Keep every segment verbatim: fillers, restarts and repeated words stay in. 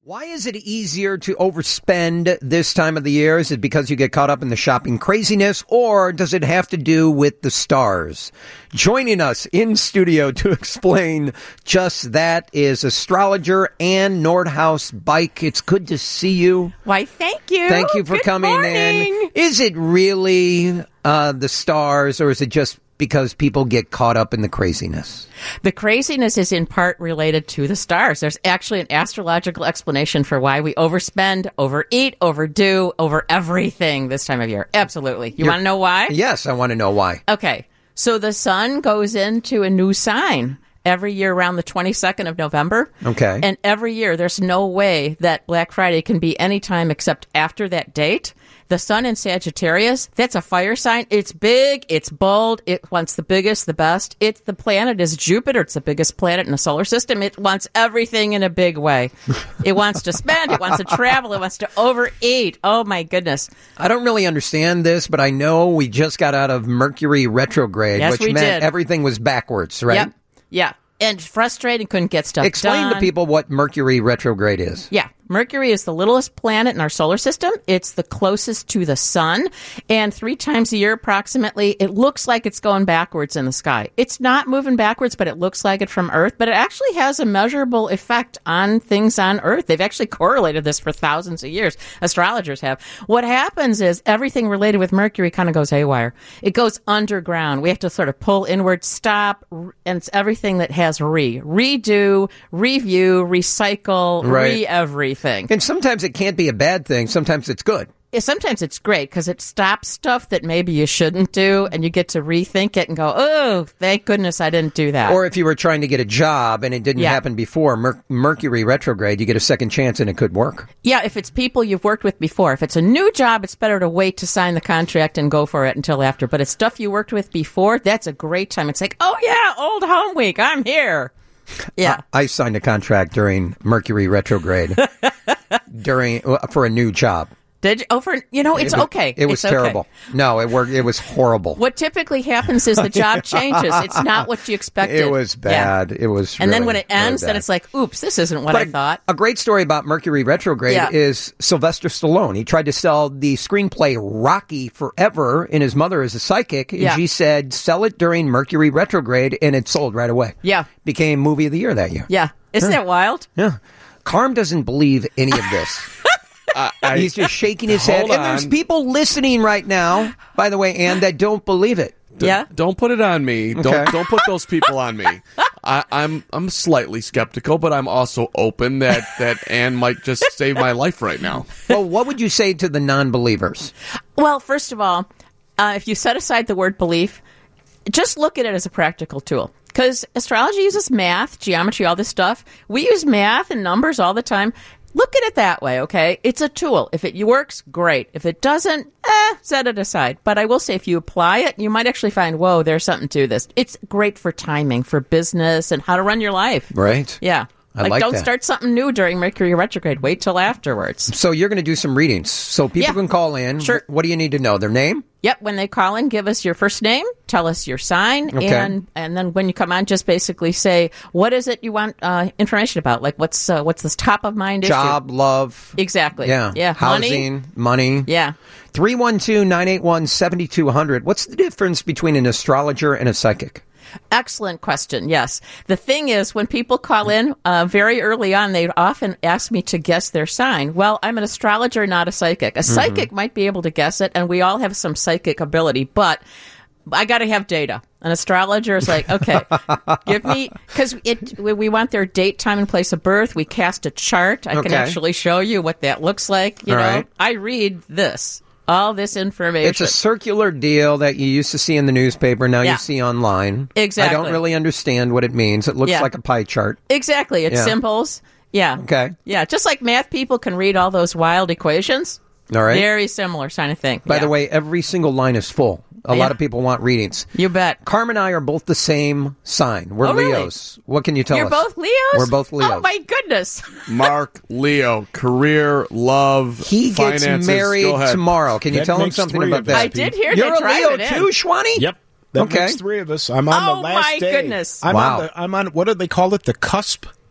Why is it easier to overspend this time of the year? Is it because you get caught up in the shopping craziness, or does it have to do with the stars? Joining us in studio to explain just that is astrologer Ann Nordhaus Bike. It's good to see you. Why, thank you. Thank you for Good coming morning. in. Is it really uh, the stars, or is it just because people get caught up in the craziness? The craziness is in part related to the stars. There's actually an astrological explanation for why we overspend, overeat, overdo, over everything this time of year. Absolutely. You want to know why? Yes, I want to know why. Okay. So the sun goes into a new sign every year around the twenty-second of November. Okay. And every year, there's no way that Black Friday can be any time except after that date. The sun in Sagittarius, that's a fire sign. It's big, it's bold, it wants the biggest, the best. It's the planet is Jupiter. It's the biggest planet in the solar system. It wants everything in a big way. It wants to spend, it wants to travel, it wants to overeat. Oh, my goodness. I don't really understand this, but I know we just got out of Mercury retrograde, Yes, which we meant did. everything was backwards, right? Yep. Yeah. And frustrated, couldn't get stuff Explain done. to people what Mercury retrograde is. Yeah. Mercury is the littlest planet in our solar system. It's the closest to the sun. And three times a year, approximately, it looks like it's going backwards in the sky. It's not moving backwards, but it looks like it from Earth. But it actually has a measurable effect on things on Earth. They've actually correlated this for thousands of years. Astrologers have. What happens is everything related with Mercury kind of goes haywire. It goes underground. We have to sort of pull inward, stop, and it's everything that has re. Redo, review, recycle, Right. re-everything. And sometimes it can't be a bad thing. Sometimes it's good. Yeah, sometimes it's great because it stops stuff that maybe you shouldn't do, and you get to rethink it and go, oh, thank goodness I didn't do that. Or if you were trying to get a job and it didn't Yeah. happen before, Mer- Mercury retrograde, you get a second chance and it could work. Yeah, if it's people you've worked with before. If it's a new job, it's better to wait to sign the contract and go for it until after. But it's stuff you worked with before, that's a great time. It's like, oh, yeah, old home week, I'm here. Yeah. I, I signed a contract during Mercury retrograde during for a new job. Did you? Oh, for, you know, it's It was- okay. It was It's okay. terrible. No, it worked. It was horrible. What typically happens is the job changes. It's not what you expected. It was Yeah. bad. It was. And then really, when it ends, really then bad. it's like, oops, this isn't what But I a- thought. A great story about Mercury retrograde Yeah. is Sylvester Stallone. He tried to sell the screenplay Rocky forever, and his mother is a psychic, and Yeah. she said, sell it during Mercury retrograde, and it sold right away. Yeah. Became movie of the year that year. Yeah. Isn't that wild? Yeah. Carm doesn't believe any of this. I, I, He's just shaking his head. Hold And there's on. people listening right now, by the way, Ann, that don't believe it. Yeah. Don't put it on me. Okay. Don't don't put those people on me. I, I'm I'm slightly skeptical, but I'm also open that that Ann might just save my life right now. Well, what would you say to the non-believers? Well, first of all, uh, if you set aside the word belief, just look at it as a practical tool. Because astrology uses math, geometry, all this stuff. We use math and numbers all the time. Look at it that way, okay? It's a tool. If it works, great. If it doesn't, eh, set it aside. But I will say, if you apply it, you might actually find, whoa, there's something to this. It's great for timing, for business, and how to run your life. Right. Yeah. I like don't that. start something new during Mercury retrograde. Wait till afterwards. So you're going to do some readings. So people Yeah. can call in. Sure. What do you need to know? Their name? Yep, when they call in, give us your first name, tell us your sign, Okay. and and then when you come on, just basically say, what is it you want uh, information about? Like, what's uh, what's this top of mind issue? Job, love. Exactly. Yeah. Yeah. Money? Housing, money. Yeah. three one two, nine eight one, seven two zero zero. What's the difference between an astrologer and a psychic? Excellent question. Yes. The thing is, when people call in uh, very early on, they often ask me to guess their sign. Well, I'm an astrologer, not a psychic. A psychic might be able to guess it, and we all have some psychic ability, but I got to have data. An astrologer is like, okay, give me, because it we we want their date, time, and place of birth. We cast a chart. I can Okay. actually show you what that looks like. You All know, right. I read this, all this information. It's a circular deal that you used to see in the newspaper. Now Yeah. you see online. Exactly. I don't really understand what it means. It looks Yeah. like a pie chart. Exactly. It's Yeah. symbols. Yeah. Okay. Yeah. Just like math people can read all those wild equations. All right. Very similar kind of thing. By Yeah. the way, every single line is full. A Yeah. lot of people want readings. You bet. Carm and I are both the same sign. We're Oh, really? Leos. What can you tell You're us? both Leos? We're both Leos. Oh, my goodness. Mark, Leo, career, love, He gets finances. married Go ahead. tomorrow. Can you That tell him makes something three about of that? us, I did hear You're they a tried Leo it in. too, Schwani? Yep. That Okay. makes three of us. I'm on Oh, the last my day. goodness. I'm Wow. on the I'm on what do they call it? The cusp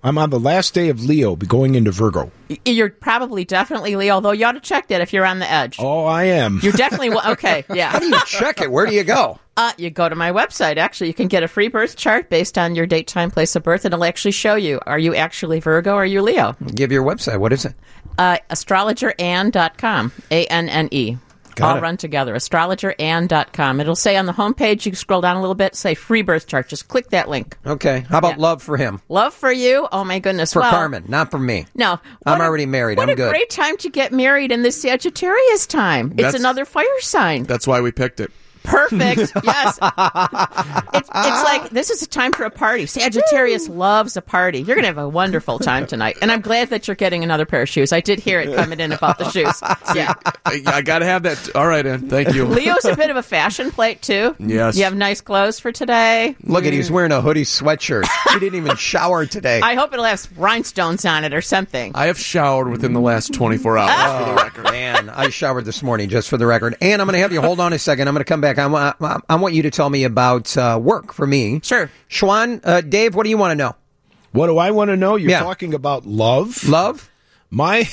I'm on the last day of Leo, going into Virgo. You're probably definitely Leo, although you ought to check that if you're on the edge. Oh, I am. You're definitely, okay, yeah. How do you check it? Where do you go? Uh, you go to my website. Actually, you can get a free birth chart based on your date, time, place of birth, and it'll actually show you, are you actually Virgo or are you Leo? Give your website. What is it? Uh, astrologer anne dot com, A N N E. Got All it. run together, astrologer anne dot com. It'll say on the homepage, you can scroll down a little bit, say free birth chart. Just click that link. Okay. How about Yeah. love for him? Love for you. Oh, my goodness. For well, Carmen, not for me. No. I'm What a- already married. What I'm a good. great time to get married in this Sagittarius time. It's That's- another fire sign. That's why we picked it. Perfect. Yes. It's, it's like, this is a time for a party. Sagittarius loves a party. You're going to have a wonderful time tonight. And I'm glad that you're getting another pair of shoes. I did hear it coming in about the shoes. Yeah. I, I got to have that. All right, Ann. Thank you. Leo's a bit of a fashion plate, too. Yes. You have nice clothes for today. Look at he's wearing a hoodie sweatshirt. He didn't even shower today. I hope it'll have rhinestones on it or something. I have showered within the last twenty-four hours, for the record. Man, I showered this morning, just for the record. And I'm going to have you hold on a second. I'm going to come back. I want, I want you to tell me about uh, work for me. Sure. Schwan, uh, Dave, what do you want to know? What do I want to know? You're Yeah. talking about love? Love? My,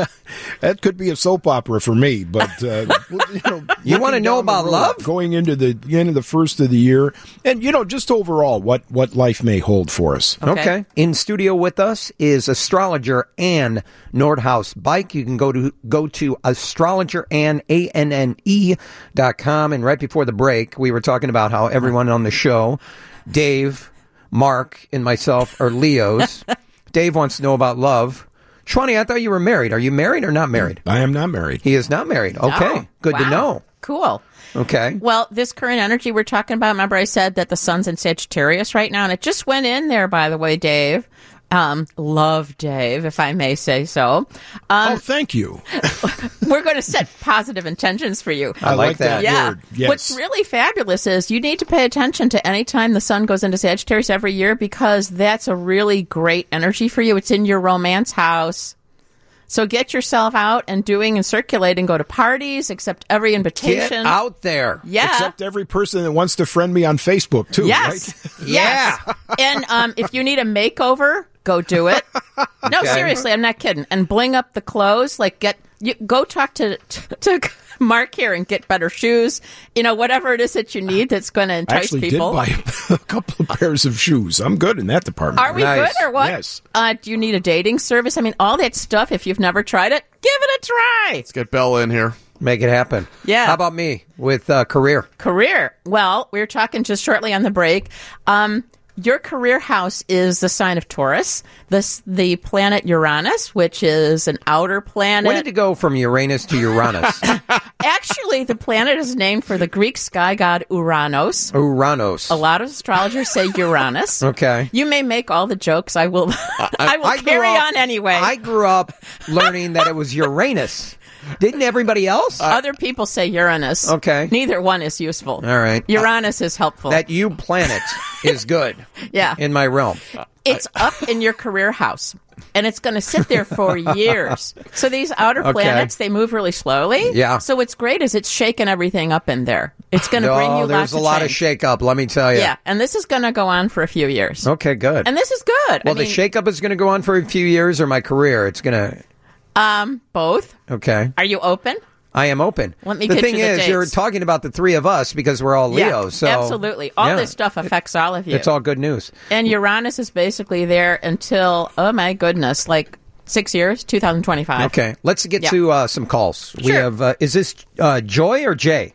that could be a soap opera for me, but uh, you know, You wanna looking know down the about road, love? going into the end of the first of the year, and you know, just overall, what what life may hold for us. Okay. Okay. In studio with us is astrologer Ann Nordhaus Bike. You can go to go to astrologer Ann A N N E dot com. And right before the break, we were talking about how everyone on the show, Dave, Mark, and myself are Leos. Dave wants to know about love. Shwani, I thought you were married. Are you married or not married? I am not married. He is not married. Okay. Oh, Good to wow. know. Cool. Okay. Well, this current energy we're talking about, remember I said that the sun's in Sagittarius right now, and it just went in there, by the way, Dave. Um, love Dave, if I may say so. Um, Oh, thank you. we're going to set positive intentions for you. I like that. Yeah. word. Yes. What's really fabulous is you need to pay attention to any time the sun goes into Sagittarius every year, because that's a really great energy for you. It's in your romance house. So get yourself out and doing and circulating. Go to parties, accept every Get invitation. out there. Yeah. Except every person that wants to friend me on Facebook too. Yes. Right? Yes. And um, if you need a makeover, go do it. No, Okay. seriously, I'm not kidding. And bling up the clothes. Like, get you go talk to to Mark here and get better shoes. You know, whatever it is that you need that's going to I entice actually people. did buy a couple of pairs of shoes. I'm good in that department. Are we Nice. good or what? Yes. Uh, do you need a dating service? I mean, all that stuff. If you've never tried it, give it a try. Let's get Bella in here. Make it happen. Yeah. How about me with uh, career? Career. Well, we were talking just shortly on the break. Um, your career house is the sign of Taurus. This the planet Uranus, which is an outer planet. When did it go from Uranus to Uranus? Actually, the planet is named for the Greek sky god Uranos. Uranus. A lot of astrologers say Uranus. Okay. You may make all the jokes. I will. I, will I grew carry up- on anyway. I grew up learning that it was Uranus. Didn't everybody else? Other people say Uranus. Okay. Neither one is useful. All right. Uranus is helpful. That you planet is good yeah. in my realm. It's up in your career house, and it's going to sit there for years. So these outer Okay. planets, they move really slowly. Yeah. So what's great is it's shaking everything up in there. It's going to bring Oh, you there's lots a lot change. of shake up, let me tell you. Yeah, and this is going to go on for a few years. Okay, good. And this is good. well, I the mean, shake up is going to go on for a few years, or my career? It's going to. um, both. Okay. Are you open? I am open. Let me the get thing you the is, dates. you're talking about the three of us because we're all Yeah, Leos. So absolutely. All yeah, this stuff affects all of you. It's all good news. And Uranus is basically there until, oh my goodness, like six years, two thousand twenty-five. Okay, let's get Yeah. to uh, some calls. We Sure. have. Uh, is this uh, Joy or Jay?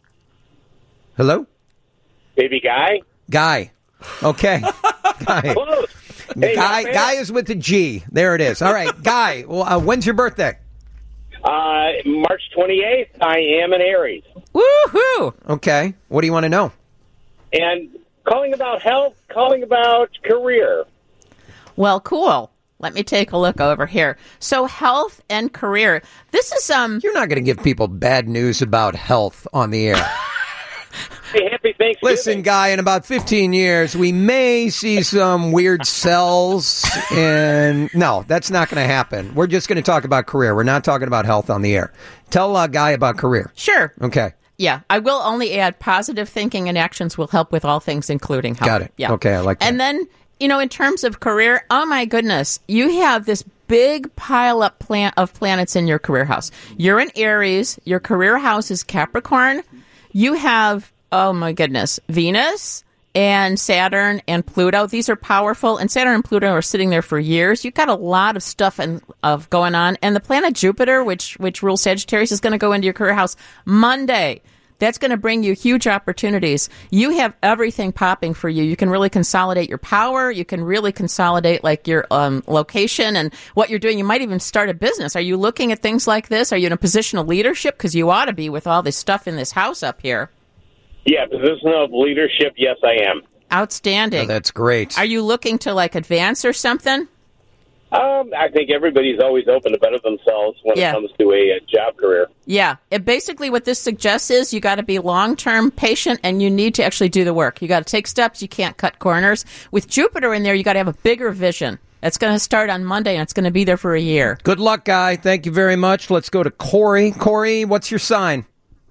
Hello, Baby guy? Guy. Okay, Guy. Close. Hey, Guy. not bad. Guy is with the G. There it is. All right, Guy. Well, uh, when's your birthday? Uh, March twenty-eighth, I am an Aries. Woohoo! Okay. What do you want to know? And calling about health, calling about career. Well, cool. Let me take a look over here. So health and career. This is um You're not going to give people bad news about health on the air. Hey, happy Thanksgiving. Listen, Guy, in about fifteen years, we may see some weird cells. And no, that's not going to happen. We're just going to talk about career. We're not talking about health on the air. Tell uh, Guy about career. sure. Okay. Yeah, I will only add positive thinking and actions will help with all things, including health. Got it. Yeah. Okay, I like that. And then you know, in terms of career, oh my goodness, you have this big pile up plan- of planets in your career house. You're in Aries. Your career house is Capricorn. You have, oh my goodness, Venus and Saturn and Pluto. These are powerful, and Saturn and Pluto are sitting there for years. You've got a lot of stuff and of going on, and the planet Jupiter, which which rules Sagittarius, is going to go into your career house Monday. That's going to bring you huge opportunities. You have everything popping for you. You can really consolidate your power. You can really consolidate like your um, location and what you're doing. You might even start a business. Are you looking at things like this? Are you in a position of leadership? Because you ought to be with all this stuff in this house up here. Yeah, position of leadership, yes, I am. Outstanding. Oh, that's great. Are you looking to like advance or something? Um, I think everybody's always open to better themselves when Yeah. it comes to a, a job career. Yeah. It basically what this suggests is you got to be long-term patient, and you need to actually do the work. You got to take steps. You can't cut corners. With Jupiter in there, you got to have a bigger vision. It's going to start on Monday, and it's going to be there for a year. Good luck, Guy. Thank you very much. Let's go to Corey. Corey, what's your sign?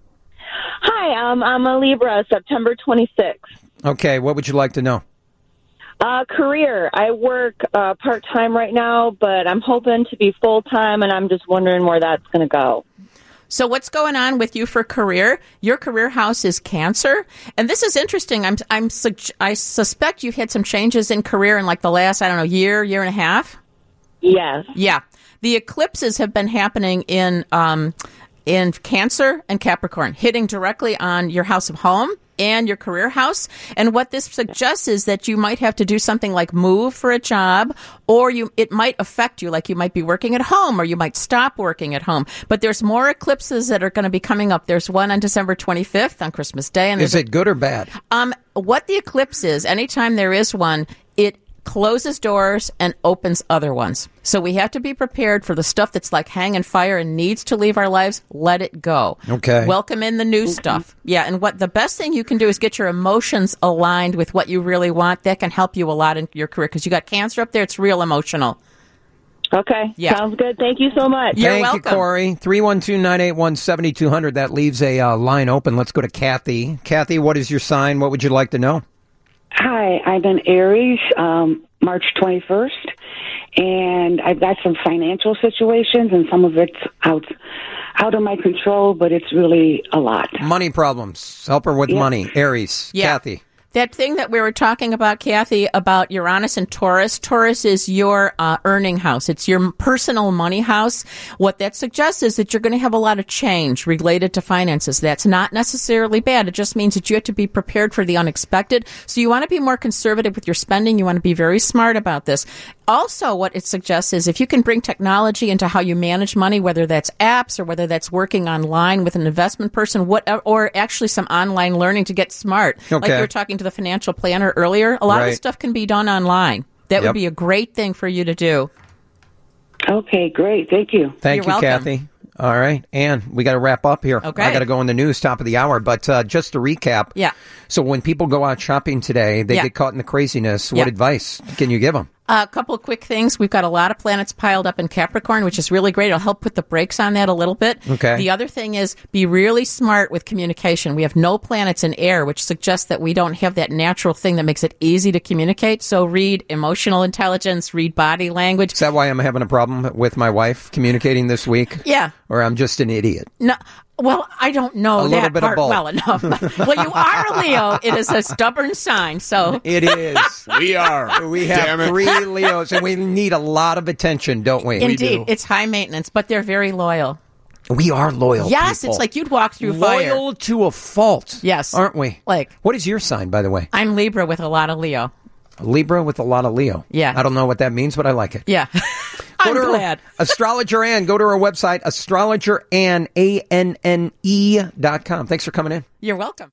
Hi, um, I'm a Libra, September twenty-sixth. Okay, what would you like to know? Uh, career. I work uh, part-time right now, but I'm hoping to be full-time, and I'm just wondering where that's going to go. So what's going on with you for career? Your career house is Cancer, and this is interesting. I'm, I'm, I suspect you've had some changes in career in like the last, I don't know, year, year and a half. Yes. Yeah, the eclipses have been happening in um, in Cancer and Capricorn, hitting directly on your house of home and your career house. And what this suggests is that you might have to do something like move for a job, or you it might affect you, like you might be working at home, or you might stop working at home. But there's more eclipses that are going to be coming up. There's one on December twenty-fifth on Christmas Day. And Is it good or bad? Um, what the eclipse is, anytime there is one, it closes doors and opens other ones. So we have to be prepared for the stuff that's like hanging fire and needs to leave our lives. Let it go. Okay. Welcome in the new stuff. Yeah. And what the best thing you can do is get your emotions aligned with what you really want. That can help you a lot in your career, because you got Cancer up there. It's real emotional. Okay. Yeah. Sounds good. Thank you so much. You're Thank welcome. you, Corey. three one two, nine eight one, seven two zero zero. That leaves a uh, line open. Let's go to Kathy. Kathy, what is your sign? What would you like to know? Hi, I'm in Aries, um, March twenty-first, and I've got some financial situations, and some of it's out out of my control, but it's really a lot. Money problems. Help her with Yeah. money. Aries. Yeah. Kathy. That thing that we were talking about, Kathy, about Uranus and Taurus. Taurus is your uh, earning house. It's your personal money house. What that suggests is that you're going to have a lot of change related to finances. That's not necessarily bad. It just means that you have to be prepared for the unexpected. So you want to be more conservative with your spending. You want to be very smart about this. Also, what it suggests is if you can bring technology into how you manage money, whether that's apps or whether that's working online with an investment person, whatever, or actually some online learning to get smart. Like Okay. you were talking to the financial planner earlier, a lot of Right. this stuff can be done online. That Yep. would be a great thing for you to do. Okay, great. Thank you. Thank You're you, welcome. Kathy. All right. And we got to wrap up here. Okay. I got to go in the news, top of the hour. But uh, just to recap. Yeah. So when people go out shopping today, they Yeah. get caught in the craziness. What Yeah. advice can you give them? A couple of quick things. We've got a lot of planets piled up in Capricorn, which is really great. It'll help put the brakes on that a little bit. Okay. The other thing is be really smart with communication. We have no planets in air, which suggests that we don't have that natural thing that makes it easy to communicate. So read emotional intelligence, read body language. Is that why I'm having a problem with my wife communicating this week? Yeah. Or I'm just an idiot? No, well, I don't know A little that bit of part both. well enough. well, you are a Leo. It is a stubborn sign. So It is. We are. We Damn have it. three Leos, and we need a lot of attention, don't we? indeed, do. it's high maintenance, but they're very loyal. We are loyal. Yes, people. it's like you'd walk through fire. Loyal to a fault. Yes. Aren't we? Like- what is your sign, by the way? I'm Libra with a lot of Leo. Libra with a lot of Leo. Yeah. I don't know what that means, but I like it. Yeah. Go I'm to her- glad. Astrologer Ann. Go to her website, astrologer ann, A N N E dot com. Thanks for coming in. You're welcome.